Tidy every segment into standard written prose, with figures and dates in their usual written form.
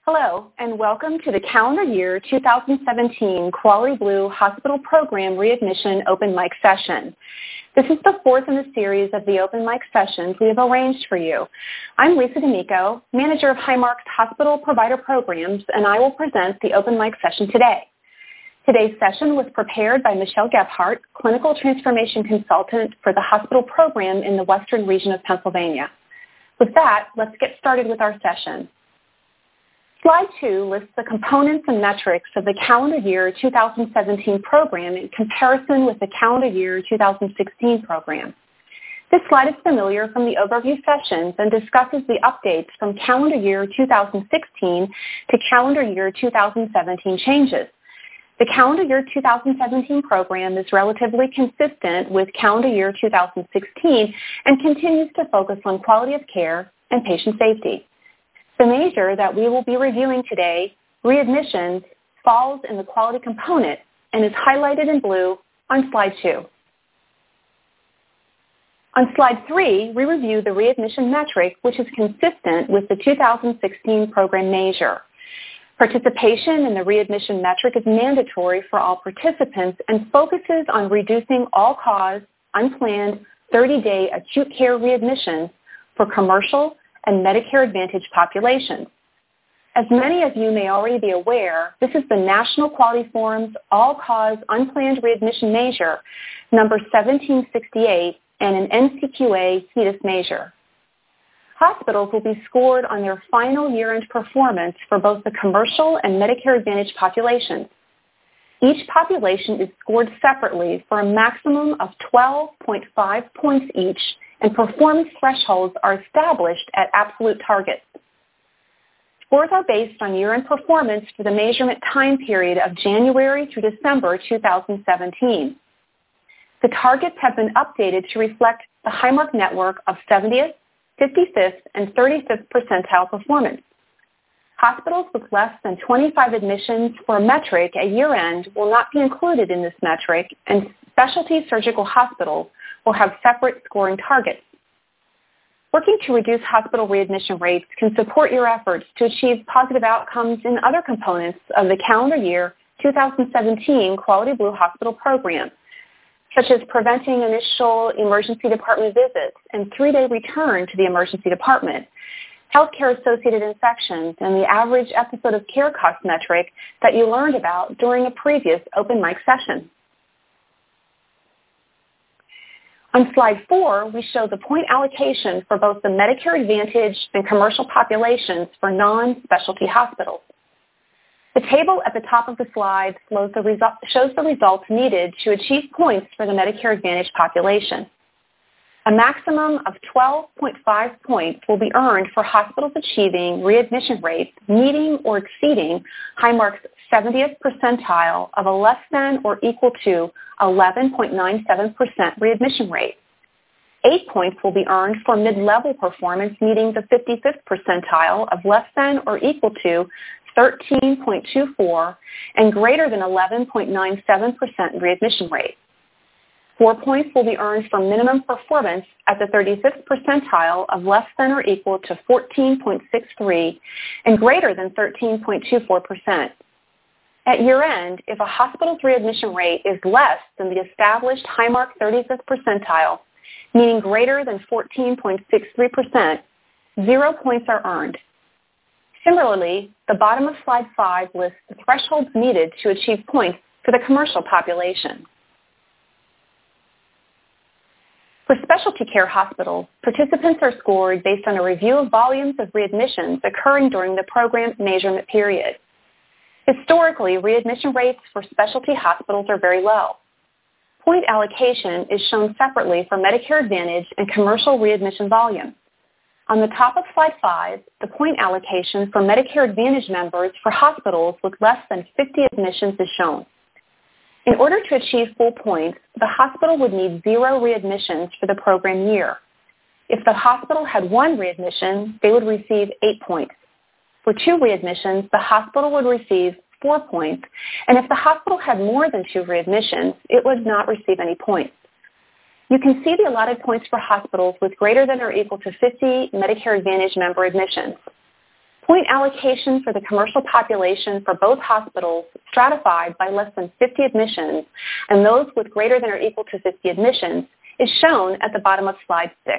Hello, and welcome to the calendar year 2017 Quality Blue Hospital Program Readmission Open Mic Session. This is the fourth in the series of the open mic sessions we have arranged for you. I'm Lisa D'Amico, manager of Highmark's Hospital Provider Programs, and I will present the open mic session today. Today's session was prepared by Michelle Gebhardt, Clinical Transformation Consultant for the Hospital Program in the Western Region of Pennsylvania. With that, let's get started with our session. Slide 2 lists the components and metrics of the calendar year 2017 program in comparison with the calendar year 2016 program. This slide is familiar from the overview sessions and discusses the updates from calendar year 2016 to calendar year 2017 changes. The calendar year 2017 program is relatively consistent with calendar year 2016 and continues to focus on quality of care and patient safety. The measure that we will be reviewing today, readmissions, falls in the quality component and is highlighted in blue on slide 2. On slide 3, we review the readmission metric, which is consistent with the 2016 program measure. Participation in the readmission metric is mandatory for all participants and focuses on reducing all-cause, unplanned, 30-day acute care readmissions for commercial and Medicare Advantage populations. As many of you may already be aware, this is the National Quality Forum's all-cause unplanned readmission measure, number 1768, and an NCQA HEDIS measure. Hospitals will be scored on their final year-end performance for both the commercial and Medicare Advantage populations. Each population is scored separately for a maximum of 12.5 points each, and performance thresholds are established at absolute targets. Scores are based on year-end performance for the measurement time period of January through December 2017. The targets have been updated to reflect the Highmark network of 70th, 55th, and 35th percentile performance. Hospitals with less than 25 admissions for a metric at year-end will not be included in this metric, and specialty surgical hospitals will have separate scoring targets. Working to reduce hospital readmission rates can support your efforts to achieve positive outcomes in other components of the calendar year 2017 Quality Blue Hospital Program, such as preventing initial emergency department visits and 3-day return to the emergency department, healthcare-associated infections, and the average episode of care cost metric that you learned about during a previous open mic session. On slide 4, we show the point allocation for both the Medicare Advantage and commercial populations for non-specialty hospitals. The table at the top of the slide shows the results needed to achieve points for the Medicare Advantage population. A maximum of 12.5 points will be earned for hospitals achieving readmission rates meeting or exceeding Highmark's 70th percentile of a less than or equal to 11.97% readmission rate. 8 points will be earned for mid-level performance meeting the 55th percentile of less than or equal to 13.24 and greater than 11.97% readmission rate. 4 points will be earned for minimum performance at the 35th percentile of less than or equal to 14.63 and greater than 13.24%. At year-end, if a hospital's readmission rate is less than the established Highmark 35th percentile, meaning greater than 14.63%, 0 points are earned. Similarly, the bottom of slide 5 lists the thresholds needed to achieve points for the commercial population. For specialty care hospitals, participants are scored based on a review of volumes of readmissions occurring during the program measurement period. Historically, readmission rates for specialty hospitals are very low. Point allocation is shown separately for Medicare Advantage and commercial readmission volume. On the top of slide 5, the point allocation for Medicare Advantage members for hospitals with less than 50 admissions is shown. In order to achieve full points, the hospital would need 0 readmissions for the program year. If the hospital had 1 readmission, they would receive 8 points. For 2 readmissions, the hospital would receive 4 points, and if the hospital had more than 2 readmissions, it would not receive any points. You can see the allotted points for hospitals with greater than or equal to 50 Medicare Advantage member admissions. Point allocation for the commercial population for both hospitals stratified by less than 50 admissions and those with greater than or equal to 50 admissions is shown at the bottom of slide 6.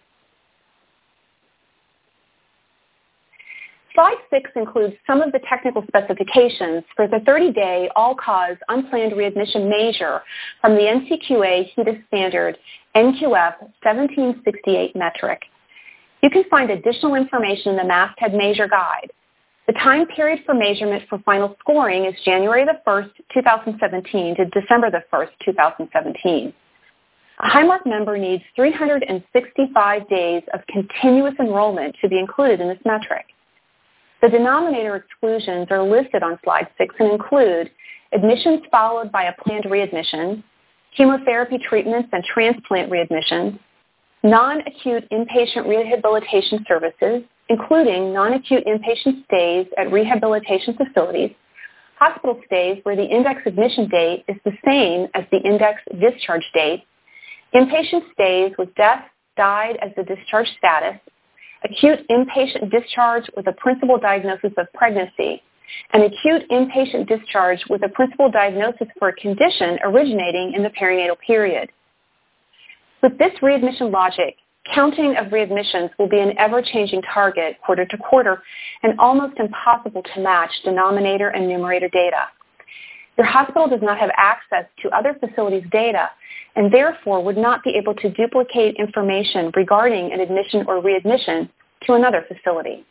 Slide 6 includes some of the technical specifications for the 30-day all-cause unplanned readmission measure from the NCQA HEDIS standard NQF 1768 metric. You can find additional information in the masthead measure guide. The time period for measurement for final scoring is January the 1st, 2017 to December the 1st, 2017. A Highmark member needs 365 days of continuous enrollment to be included in this metric. The denominator exclusions are listed on slide 6 and include admissions followed by a planned readmission, chemotherapy treatments and transplant readmissions, non-acute inpatient rehabilitation services, including non-acute inpatient stays at rehabilitation facilities, hospital stays where the index admission date is the same as the index discharge date, inpatient stays with death, died as the discharge status, acute inpatient discharge with a principal diagnosis of pregnancy, and acute inpatient discharge with a principal diagnosis for a condition originating in the perinatal period. With this readmission logic, counting of readmissions will be an ever-changing target quarter to quarter and almost impossible to match denominator and numerator data. Your hospital does not have access to other facilities' data and therefore would not be able to duplicate information regarding an admission or readmission to another facility.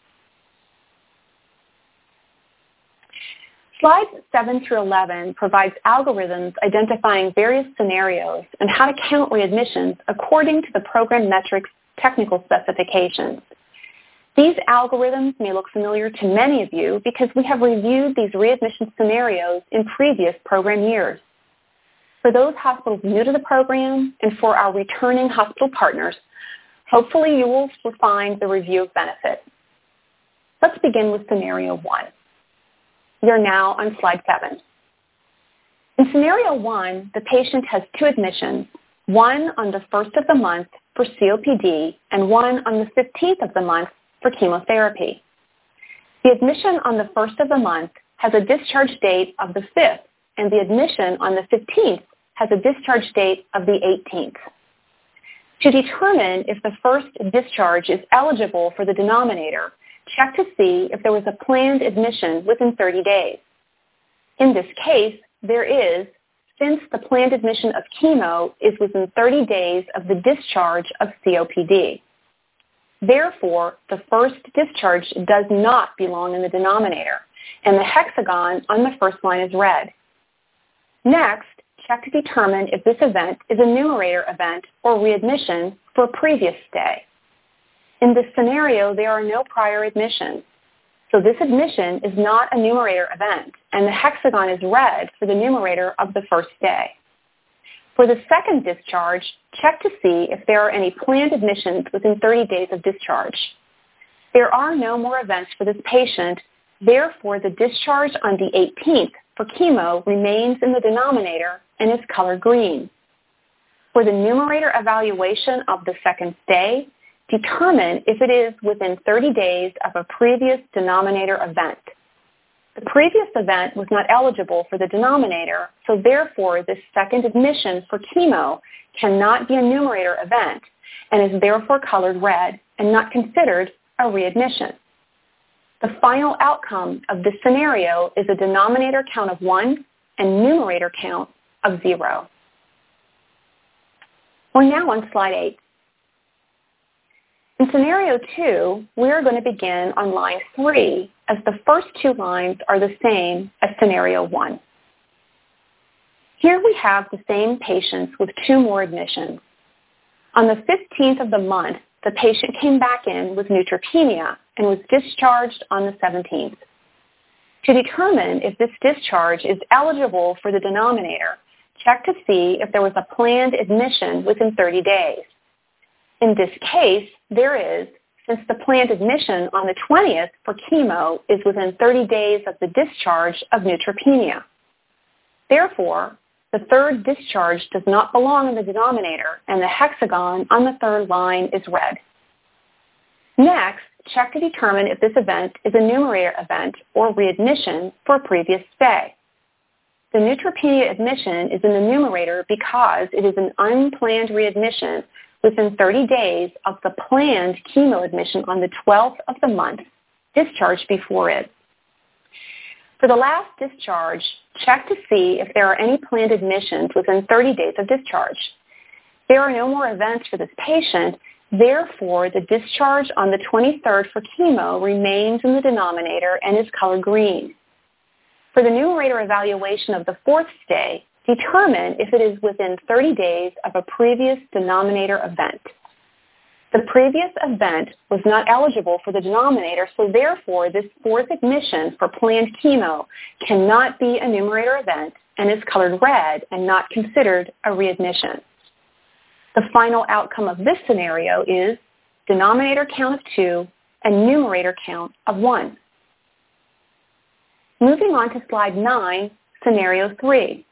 Slides 7 through 11 provides algorithms identifying various scenarios and how to count readmissions according to the program metrics technical specifications. These algorithms may look familiar to many of you because we have reviewed these readmission scenarios in previous program years. For those hospitals new to the program and for our returning hospital partners, hopefully you will find the review of benefits. Let's begin with scenario 1. We are now on slide 7. In scenario 1, the patient has 2 admissions, one on the 1st of the month for COPD and one on the 15th of the month for chemotherapy. The admission on the 1st of the month has a discharge date of the 5th, and the admission on the 15th has a discharge date of the 18th. To determine if the first discharge is eligible for the denominator, check to see if there was a planned admission within 30 days. In this case, there is, since the planned admission of chemo is within 30 days of the discharge of COPD. Therefore, the first discharge does not belong in the denominator, and the hexagon on the first line is red. Next, check to determine if this event is a numerator event or readmission for a previous stay. In this scenario, there are no prior admissions, so this admission is not a numerator event, and the hexagon is red for the numerator of the first day. For the second discharge, check to see if there are any planned admissions within 30 days of discharge. There are no more events for this patient, therefore the discharge on the 18th for chemo remains in the denominator and is colored green. For the numerator evaluation of the second stay, determine if it is within 30 days of a previous denominator event. The previous event was not eligible for the denominator, so therefore this second admission for chemo cannot be a numerator event and is therefore colored red and not considered a readmission. The final outcome of this scenario is a denominator count of 1 and numerator count of 0. We're now on slide 8. In scenario 2, we are going to begin on line 3 as the first 2 lines are the same as scenario 1. Here we have the same patients with 2 more admissions. On the 15th of the month, the patient came back in with neutropenia and was discharged on the 17th. To determine if this discharge is eligible for the denominator, check to see if there was a planned admission within 30 days. In this case, there is, since the planned admission on the 20th for chemo is within 30 days of the discharge of neutropenia. Therefore, the third discharge does not belong in the denominator, and the hexagon on the third line is red. Next, check to determine if this event is a numerator event or readmission for a previous stay. The neutropenia admission is in the numerator because it is an unplanned readmission within 30 days of the planned chemo admission on the 12th of the month, discharged before it. For the last discharge, check to see if there are any planned admissions within 30 days of discharge. There are no more events for this patient, therefore the discharge on the 23rd for chemo remains in the denominator and is colored green. For the numerator evaluation of the fourth stay, determine if it is within 30 days of a previous denominator event. The previous event was not eligible for the denominator, so therefore this fourth admission for planned chemo cannot be a numerator event and is colored red and not considered a readmission. The final outcome of this scenario is denominator count of 2 and numerator count of 1. Moving on to slide 9, scenario 3.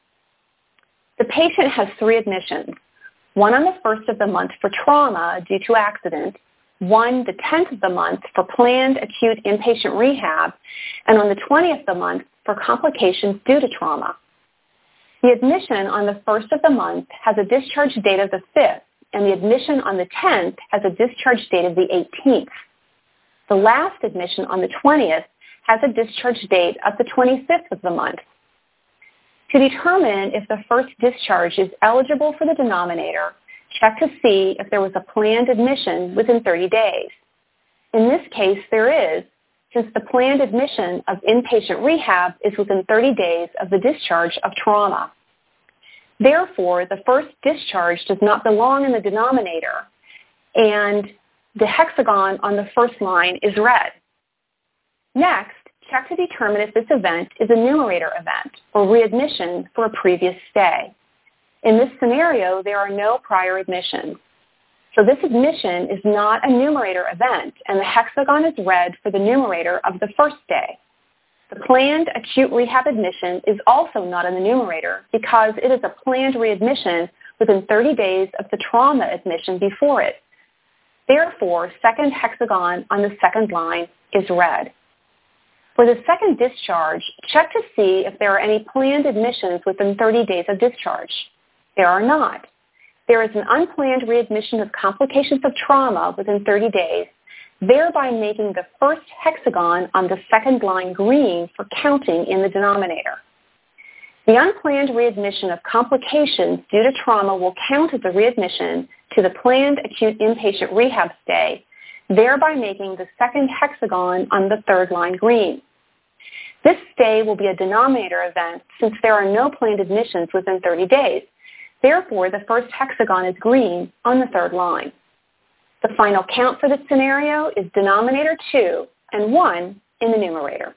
The patient has 3 admissions, one on the 1st of the month for trauma due to accident, one the 10th of the month for planned acute inpatient rehab, and on the 20th of the month for complications due to trauma. The admission on the 1st of the month has a discharge date of the 5th, and the admission on the 10th has a discharge date of the 18th. The last admission on the 20th has a discharge date of the 25th of the month. To determine if the first discharge is eligible for the denominator, check to see if there was a planned admission within 30 days. In this case, there is, since the planned admission of inpatient rehab is within 30 days of the discharge of trauma. Therefore, the first discharge does not belong in the denominator, and the hexagon on the first line is red. Next, check to determine if this event is a numerator event or readmission for a previous stay. In this scenario, there are no prior admissions. So this admission is not a numerator event, and the hexagon is red for the numerator of the first stay. The planned acute rehab admission is also not in the numerator because it is a planned readmission within 30 days of the trauma admission before it. Therefore, second hexagon on the second line is red. For the second discharge, check to see if there are any planned admissions within 30 days of discharge. There are not. There is an unplanned readmission of complications of trauma within 30 days, thereby making the first hexagon on the second line green for counting in the denominator. The unplanned readmission of complications due to trauma will count as a readmission to the planned acute inpatient rehab stay, thereby making the second hexagon on the third line green. This stay will be a denominator event since there are no planned admissions within 30 days. Therefore, the first hexagon is green on the third line. The final count for this scenario is denominator 2 and 1 in the numerator.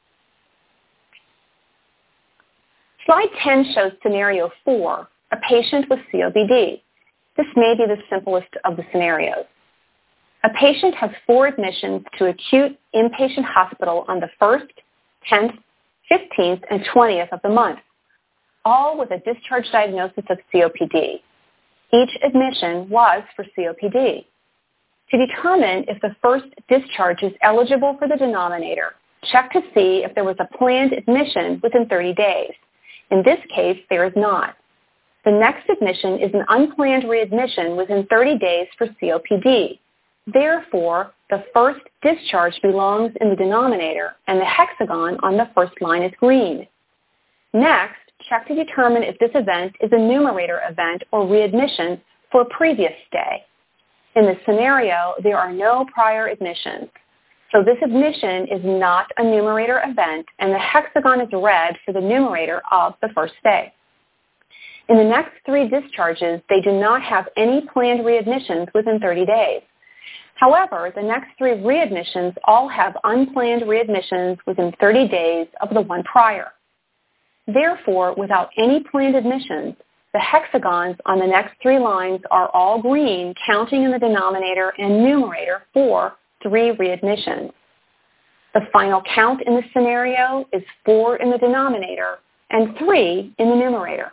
Slide 10 shows scenario 4, a patient with COPD. This may be the simplest of the scenarios. A patient has 4 admissions to acute inpatient hospital on the 1st, 10th, 15th, and 20th of the month, all with a discharge diagnosis of COPD. Each admission was for COPD. To determine if the first discharge is eligible for the denominator, check to see if there was a planned admission within 30 days. In this case, there is not. The next admission is an unplanned readmission within 30 days for COPD. Therefore, the first discharge belongs in the denominator, and the hexagon on the first line is green. Next, check to determine if this event is a numerator event or readmission for a previous stay. In this scenario, there are no prior admissions. So this admission is not a numerator event, and the hexagon is red for the numerator of the first stay. In the next 3 discharges, they do not have any planned readmissions within 30 days. However, the next 3 readmissions all have unplanned readmissions within 30 days of the one prior. Therefore, without any planned admissions, the hexagons on the next 3 lines are all green, counting in the denominator and numerator for 3 readmissions. The final count in this scenario is 4 in the denominator and 3 in the numerator.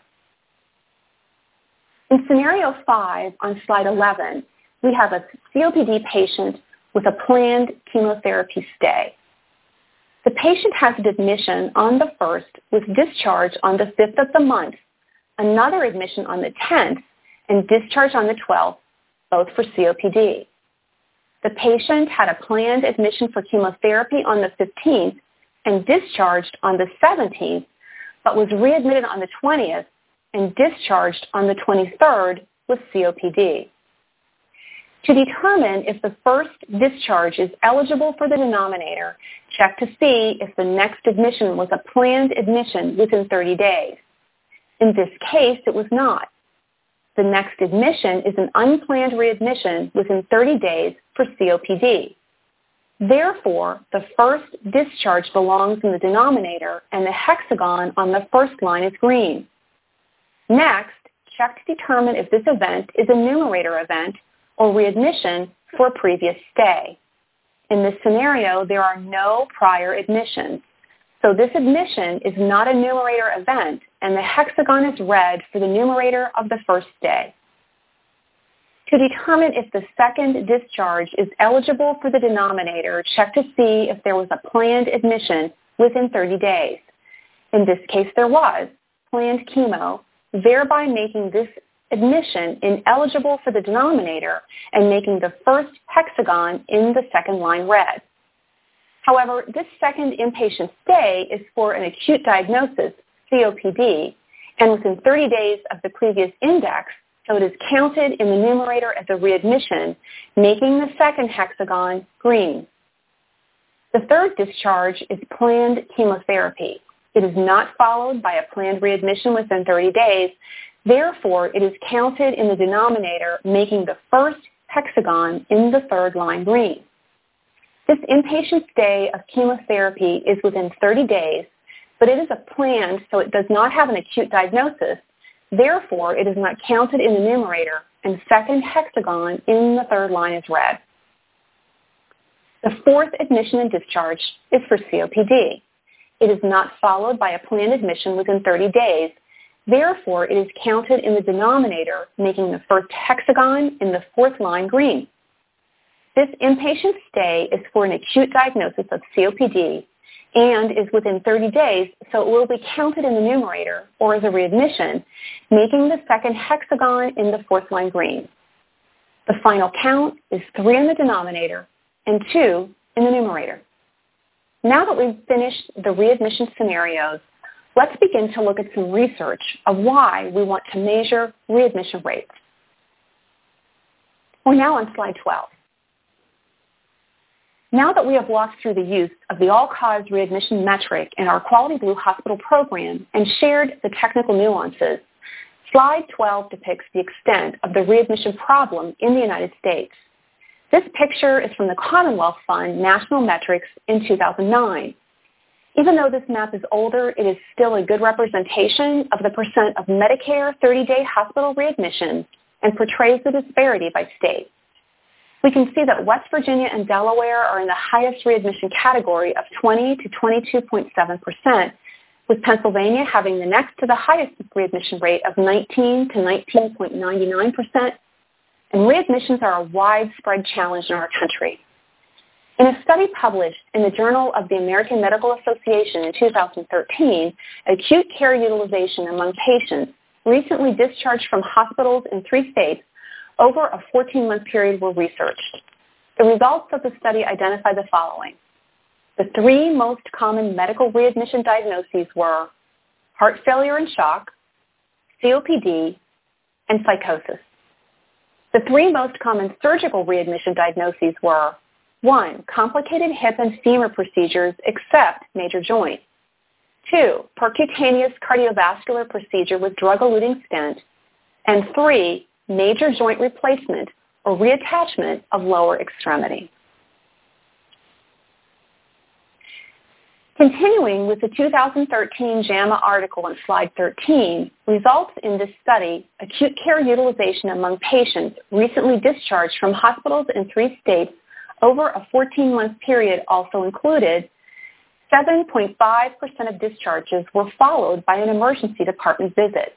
In scenario 5 on slide 11, we have a COPD patient with a planned chemotherapy stay. The patient has an admission on the 1st with discharge on the 5th of the month, another admission on the 10th, and discharge on the 12th, both for COPD. The patient had a planned admission for chemotherapy on the 15th and discharged on the 17th, but was readmitted on the 20th and discharged on the 23rd with COPD. To determine if the first discharge is eligible for the denominator, check to see if the next admission was a planned admission within 30 days. In this case, it was not. The next admission is an unplanned readmission within 30 days for COPD. Therefore, the first discharge belongs in the denominator and the hexagon on the first line is green. Next, check to determine if this event is a numerator event or readmission for a previous stay. In this scenario, there are no prior admissions. So this admission is not a numerator event, and the hexagon is red for the numerator of the first stay. To determine if the second discharge is eligible for the denominator, check to see if there was a planned admission within 30 days. In this case, there was planned chemo, thereby making this admission ineligible for the denominator and making the first hexagon in the second line red. However, this second inpatient stay is for an acute diagnosis, COPD, and within 30 days of the previous index, so it is counted in the numerator as a readmission, making the second hexagon green. The third discharge is planned chemotherapy. It is not followed by a planned readmission within 30 days. Therefore, it is counted in the denominator, making the first hexagon in the third line green. This inpatient stay of chemotherapy is within 30 days, but it is a planned, so it does not have an acute diagnosis. Therefore, it is not counted in the numerator, and second hexagon in the third line is red. The fourth admission and discharge is for COPD. It is not followed by a planned admission within 30 days. Therefore, it is counted in the denominator, making the first hexagon in the fourth line green. This inpatient stay is for an acute diagnosis of COPD and is within 30 days, so it will be counted in the numerator or as a readmission, making the second hexagon in the fourth line green. The final count is 3 in the denominator and 2 in the numerator. Now that we've finished the readmission scenarios, let's begin to look at some research of why we want to measure readmission rates. We're now on slide 12. Now that we have walked through the use of the all-cause readmission metric in our Quality Blue Hospital program and shared the technical nuances, slide 12 depicts the extent of the readmission problem in the United States. This picture is from the Commonwealth Fund National Metrics in 2009. Even though this map is older, it is still a good representation of the percent of Medicare 30-day hospital readmissions and portrays the disparity by state. We can see that West Virginia and Delaware are in the highest readmission category of 20 to 22.7%, with Pennsylvania having the next to the highest readmission rate of 19 to 19.99%, and readmissions are a widespread challenge in our country. In a study published in the Journal of the American Medical Association in 2013, acute care utilization among patients recently discharged from hospitals in 3 states over a 14-month period were researched. The results of the study identified the following. The 3 most common medical readmission diagnoses were heart failure and shock, COPD, and psychosis. The 3 most common surgical readmission diagnoses were 1, complicated hip and femur procedures except major joint. 2, percutaneous cardiovascular procedure with drug-eluting stent. And 3, major joint replacement or reattachment of lower extremity. Continuing with the 2013 JAMA article on slide 13, results in this study, acute care utilization among patients recently discharged from hospitals in 3 states over a 14-month period also included 7.5% of discharges were followed by an emergency department visit.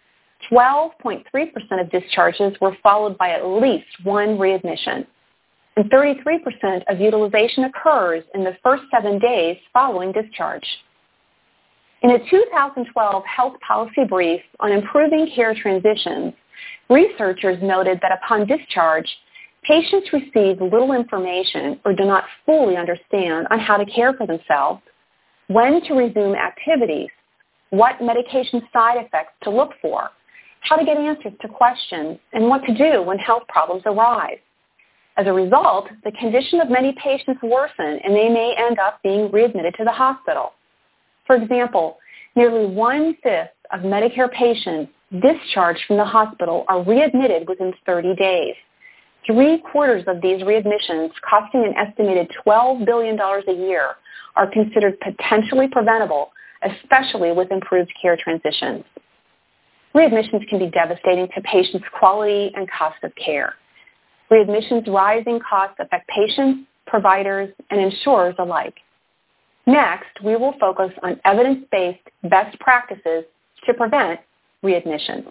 12.3% of discharges were followed by at least 1 readmission. and 33% of utilization occurs in the first 7 days following discharge. In a 2012 health policy brief on improving care transitions, researchers noted that upon discharge, patients receive little information or do not fully understand on how to care for themselves, when to resume activities, what medication side effects to look for, how to get answers to questions, and what to do when health problems arise. As a result, the condition of many patients worsen and they may end up being readmitted to the hospital. For example, nearly 1/5 of Medicare patients discharged from the hospital are readmitted within 30 days. 3/4 of these readmissions, costing an estimated $12 billion a year, are considered potentially preventable, especially with improved care transitions. Readmissions can be devastating to patients' quality and cost of care. Readmissions' rising costs affect patients, providers, and insurers alike. Next, we will focus on evidence-based best practices to prevent readmissions.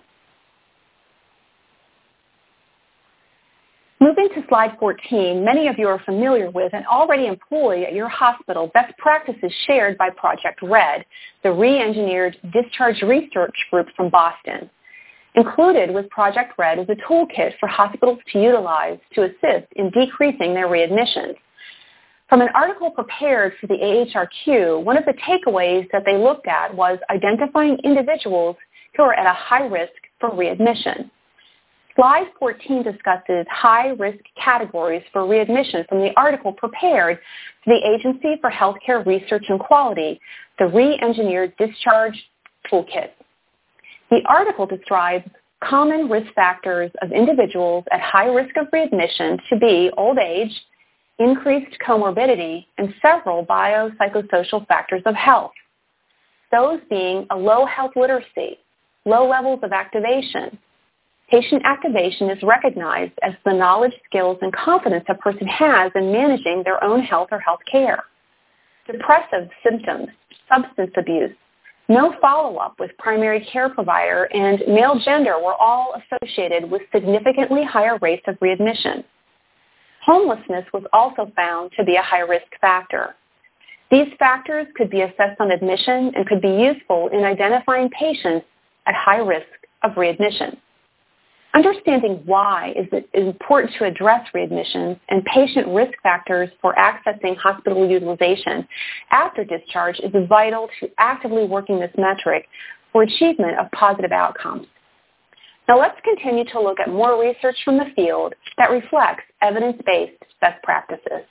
Moving to slide 14, many of you are familiar with and already employ at your hospital best practices shared by Project RED, the re-engineered discharge research group from Boston. Included with Project RED is a toolkit for hospitals to utilize to assist in decreasing their readmissions. From an article prepared for the AHRQ, one of the takeaways that they looked at was identifying individuals who are at a high risk for readmission. Slide 14 discusses high-risk categories for readmission from the article prepared for the Agency for Healthcare Research and Quality, the Re-Engineered Discharge Toolkit. The article describes common risk factors of individuals at high risk of readmission to be old age, increased comorbidity, and several biopsychosocial factors of health. Those being a low health literacy, low levels of activation. Patient activation is recognized as the knowledge, skills, and confidence a person has in managing their own health or health care. Depressive symptoms, substance abuse, no follow-up with primary care provider, and male gender were all associated with significantly higher rates of readmission. Homelessness was also found to be a high-risk factor. These factors could be assessed on admission and could be useful in identifying patients at high risk of readmission. Understanding why is important to address readmissions and patient risk factors for accessing hospital utilization after discharge is vital to actively working this metric for achievement of positive outcomes. Now let's continue to look at more research from the field that reflects evidence-based best practices.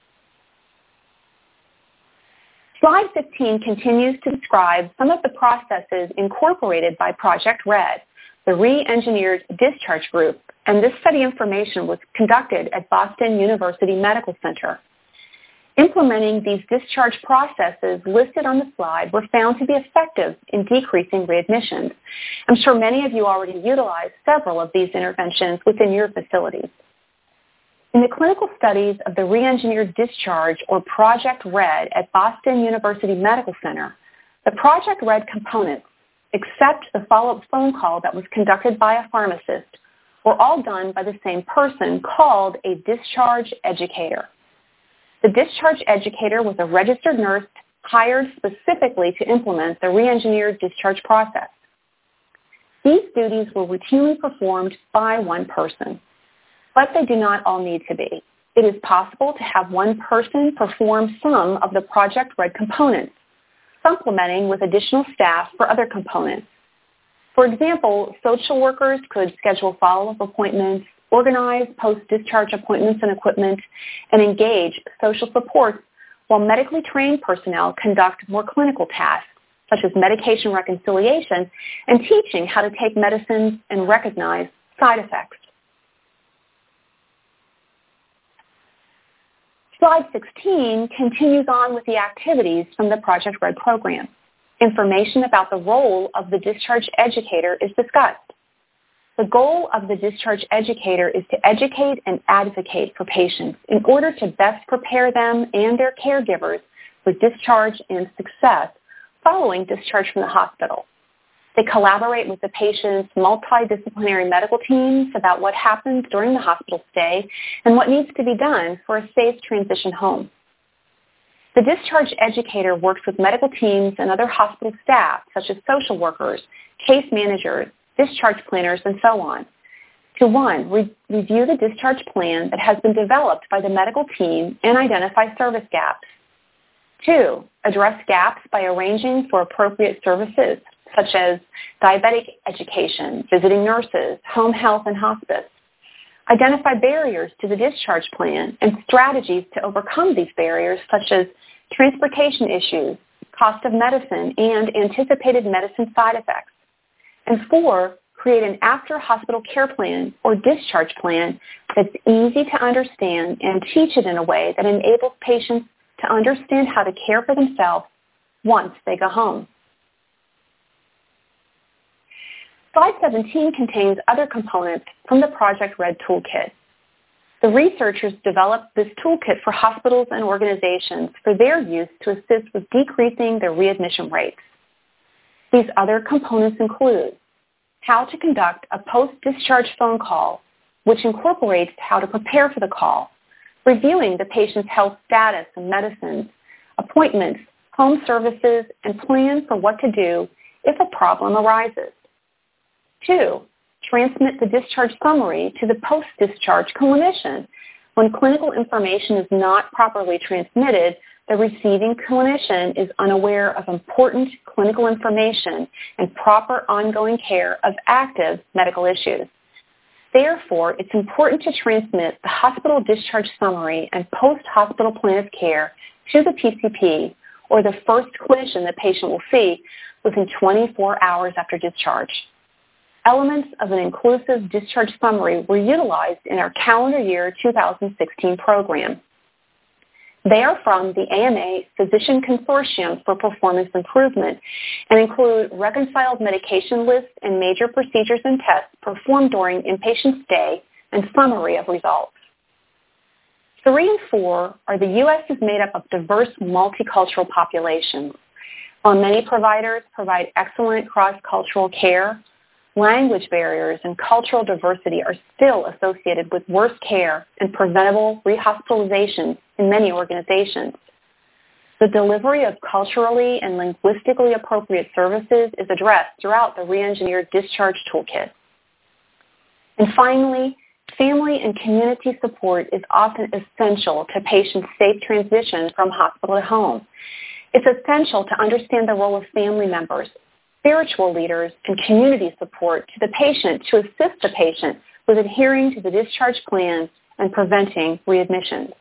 Slide 15 continues to describe some of the processes incorporated by Project RED, the Re-Engineered Discharge Group, and this study information was conducted at Boston University Medical Center. Implementing these discharge processes listed on the slide were found to be effective in decreasing readmissions. I'm sure many of you already utilize several of these interventions within your facilities. In the clinical studies of the Re-Engineered Discharge, or Project RED, at Boston University Medical Center, the Project RED components, except the follow-up phone call that was conducted by a pharmacist, were all done by the same person called a discharge educator. The discharge educator was a registered nurse hired specifically to implement the re-engineered discharge process. These duties were routinely performed by one person, but they do not all need to be. It is possible to have one person perform some of the Project RED components, supplementing with additional staff for other components. For example, social workers could schedule follow-up appointments, organize post-discharge appointments and equipment, and engage social support, while medically trained personnel conduct more clinical tasks, such as medication reconciliation and teaching how to take medicines and recognize side effects. Slide 16 continues on with the activities from the Project RED program. Information about the role of the discharge educator is discussed. The goal of the discharge educator is to educate and advocate for patients in order to best prepare them and their caregivers for discharge and success following discharge from the hospital. They collaborate with the patient's multidisciplinary medical teams about what happens during the hospital stay and what needs to be done for a safe transition home. The discharge educator works with medical teams and other hospital staff, such as social workers, case managers, discharge planners, and so on, to 1, review the discharge plan that has been developed by the medical team and identify service gaps. 2, address gaps by arranging for appropriate services, such as diabetic education, visiting nurses, home health, and hospice. Identify barriers to the discharge plan and strategies to overcome these barriers, such as transportation issues, cost of medicine, and anticipated medicine side effects. And 4, create an after-hospital care plan or discharge plan that's easy to understand and teach it in a way that enables patients to understand how to care for themselves once they go home. Slide 17 contains other components from the Project RED toolkit. The researchers developed this toolkit for hospitals and organizations for their use to assist with decreasing their readmission rates. These other components include how to conduct a post-discharge phone call, which incorporates how to prepare for the call, reviewing the patient's health status and medicines, appointments, home services, and plan for what to do if a problem arises. 2, transmit the discharge summary to the post-discharge clinician. When clinical information is not properly transmitted, the receiving clinician is unaware of important clinical information and proper ongoing care of active medical issues. Therefore, it's important to transmit the hospital discharge summary and post-hospital plan of care to the PCP or the first clinician the patient will see within 24 hours after discharge. Elements of an inclusive discharge summary were utilized in our calendar year 2016 program. They are from the AMA Physician Consortium for Performance Improvement and include reconciled medication lists and major procedures and tests performed during inpatient stay and summary of results. 3 and 4 are the U.S. is made up of diverse multicultural populations. While many providers provide excellent cross-cultural care, language barriers and cultural diversity are still associated with worse care and preventable rehospitalizations in many organizations. The delivery of culturally and linguistically appropriate services is addressed throughout the Re-Engineered Discharge Toolkit. And finally, family and community support is often essential to patients' safe transition from hospital to home. It's essential to understand the role of family members, spiritual leaders, and community support to the patient to assist the patient with adhering to the discharge plan and preventing readmissions.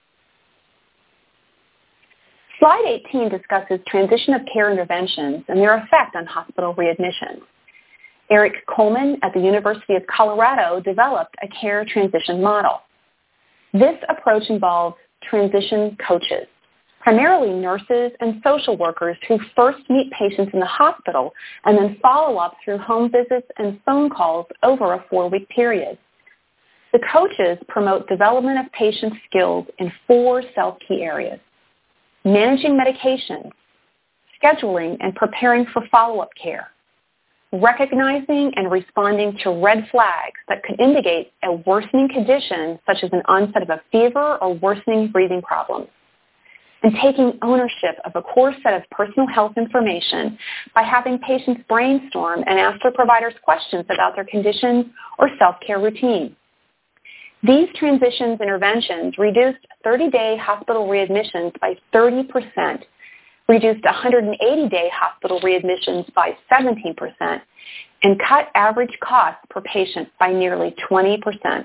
Slide 18 discusses transition of care interventions and their effect on hospital readmissions. Eric Coleman at the University of Colorado developed a care transition model. This approach involves transition coaches, primarily nurses and social workers who first meet patients in the hospital and then follow up through home visits and phone calls over a 4-week period. The coaches promote development of patient skills in 4 self-key areas: managing medications, scheduling and preparing for follow-up care, recognizing and responding to red flags that could indicate a worsening condition such as an onset of a fever or worsening breathing problems, and taking ownership of a core set of personal health information by having patients brainstorm and ask their providers questions about their conditions or self-care routine. These transitions interventions reduced 30-day hospital readmissions by 30%, reduced 180-day hospital readmissions by 17%, and cut average costs per patient by nearly 20%.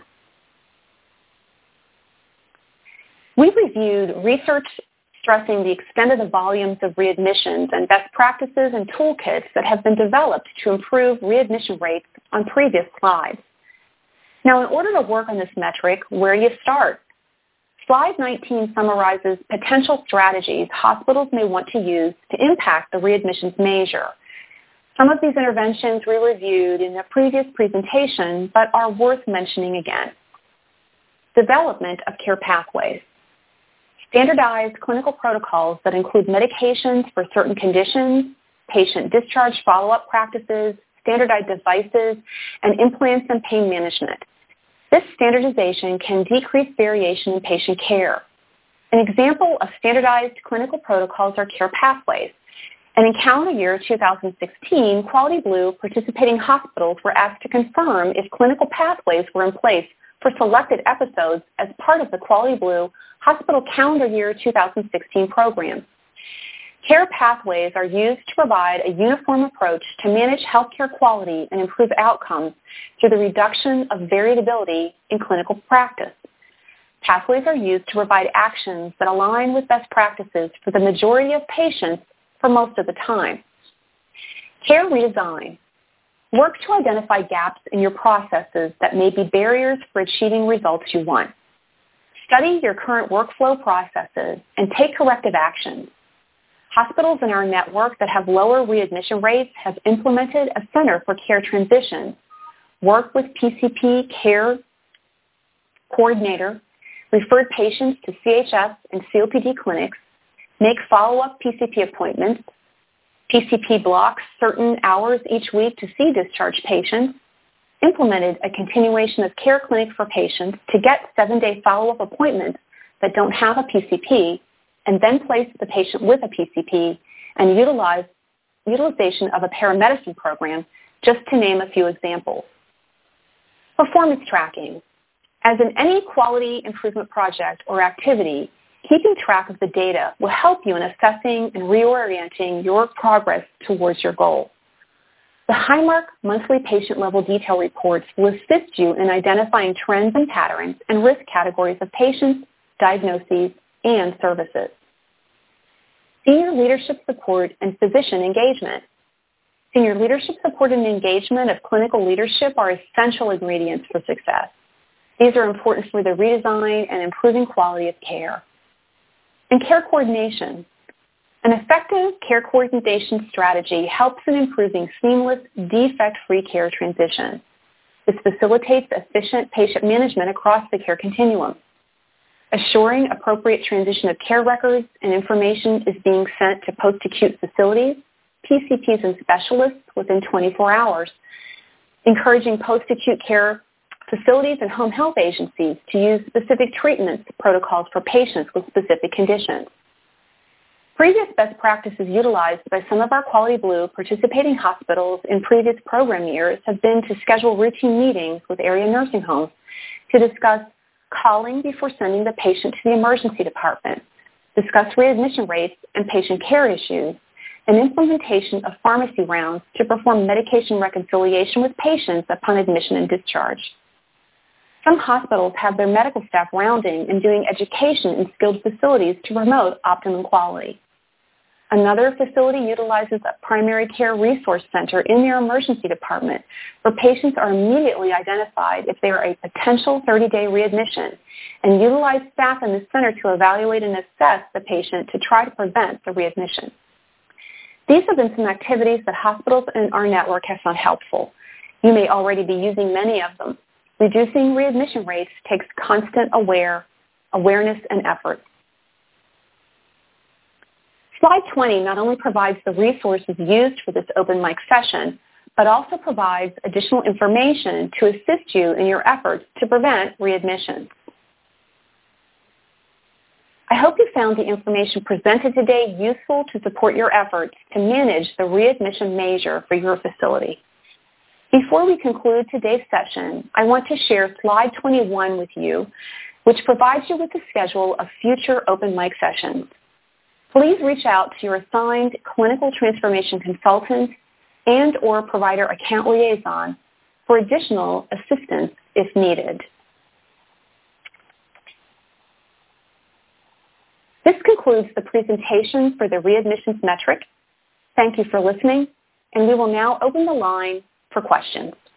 We reviewed research stressing the extent of the volumes of readmissions and best practices and toolkits that have been developed to improve readmission rates on previous slides. Now, in order to work on this metric, where do you start? Slide 19 summarizes potential strategies hospitals may want to use to impact the readmissions measure. Some of these interventions we reviewed in a previous presentation, but are worth mentioning again. Development of care pathways. Standardized clinical protocols that include medications for certain conditions, patient discharge follow-up practices, standardized devices, and implants and pain management. This standardization can decrease variation in patient care. An example of standardized clinical protocols are care pathways. And in calendar year 2016, Quality Blue participating hospitals were asked to confirm if clinical pathways were in place for selected episodes as part of the Quality Blue Hospital Calendar Year 2016 program. Care pathways are used to provide a uniform approach to manage healthcare quality and improve outcomes through the reduction of variability in clinical practice. Pathways are used to provide actions that align with best practices for the majority of patients for most of the time. Care redesign. Work to identify gaps in your processes that may be barriers for achieving results you want. Study your current workflow processes and take corrective actions. Hospitals in our network that have lower readmission rates have implemented a Center for Care Transition, work with PCP care coordinator, referred patients to CHS and COPD clinics, make follow-up PCP appointments, PCP blocks certain hours each week to see discharged patients, implemented a continuation of care clinic for patients to get 7-day follow-up appointments that don't have a PCP, and then place the patient with a PCP, and utilization of a paramedicine program, just to name a few examples. Performance tracking. As in any quality improvement project or activity, keeping track of the data will help you in assessing and reorienting your progress towards your goal. The Highmark monthly patient-level detail reports will assist you in identifying trends and patterns and risk categories of patients, diagnoses, and services. Senior leadership support and physician engagement. Senior leadership support and engagement of clinical leadership are essential ingredients for success. These are important for the redesign and improving quality of care. And care coordination. An effective care coordination strategy helps in improving seamless, defect-free care transition. This facilitates efficient patient management across the care continuum. Assuring appropriate transition of care records and information is being sent to post-acute facilities, PCPs and specialists within 24 hours. Encouraging post-acute care facilities and home health agencies to use specific treatment protocols for patients with specific conditions. Previous best practices utilized by some of our Quality Blue participating hospitals in previous program years have been to schedule routine meetings with area nursing homes to discuss calling before sending the patient to the emergency department, discuss readmission rates and patient care issues, and implementation of pharmacy rounds to perform medication reconciliation with patients upon admission and discharge. Some hospitals have their medical staff rounding and doing education in skilled facilities to promote optimum quality. Another facility utilizes a primary care resource center in their emergency department where patients are immediately identified if they are a potential 30-day readmission and utilize staff in the center to evaluate and assess the patient to try to prevent the readmission. These have been some activities that hospitals in our network have found helpful. You may already be using many of them. Reducing readmission rates takes constant awareness and effort. Slide 20 not only provides the resources used for this open mic session, but also provides additional information to assist you in your efforts to prevent readmissions. I hope you found the information presented today useful to support your efforts to manage the readmission measure for your facility. Before we conclude today's session, I want to share slide 21 with you, which provides you with a schedule of future open mic sessions. Please reach out to your assigned clinical transformation consultant and or provider account liaison for additional assistance if needed. This concludes the presentation for the readmissions metric. Thank you for listening, and we will now open the line for questions.